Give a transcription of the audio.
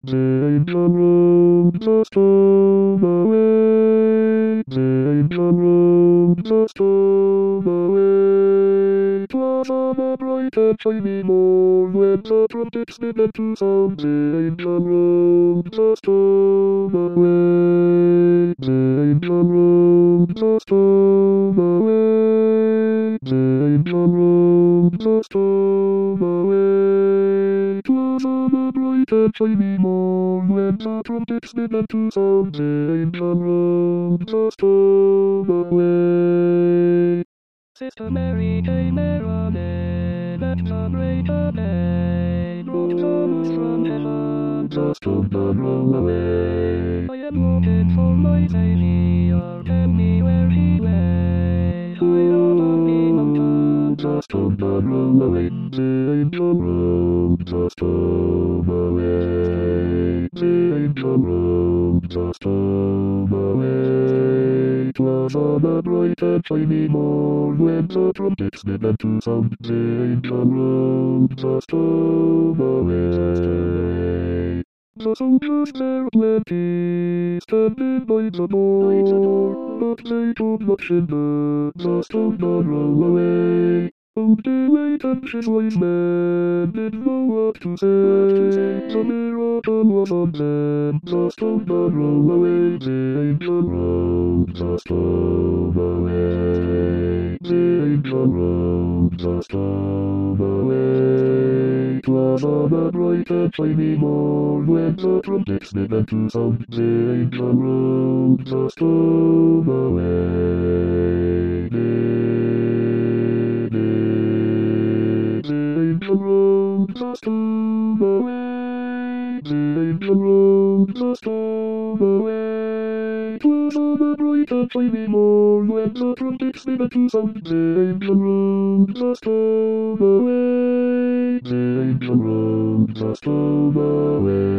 Danger room, just away. Danger room, just away. 'Twas on a bright and shiny morn when the trumpets began to sound. Danger room, just away. Danger room, just away. Danger room, just away. 'Twas on a bright and shiny morn when the trumpets began to sound. Danger room, just away. Sister Mary came running at the break of day, brought Thomas from heaven, just took the roll away. I am looking for my Savior, tell me where he lay. High above the mountain, just took the roll away. The angel room, just away. The angel room, just away. 'Twas on a bright and shiny morn when the trumpets began to sound. The angel room, just away. The soldiers there plenty, standing by the door, but they could not hinder the stone to roll away. Only wait and his wise men didn't know what to say. The miracle was on them, the stone to roll away. The angel rolled the stone away. The angel rolled the stone away. 'Twas on a bright and shiny morn when the trumpets began to sound. The angel rolled the stone away. The angel rolled the stone away. The angel rolled the stone away. 'Twas on a bright and shiny morn when the trumpets began to sound. The angel rolled the stone away. The angel rolled the stone away.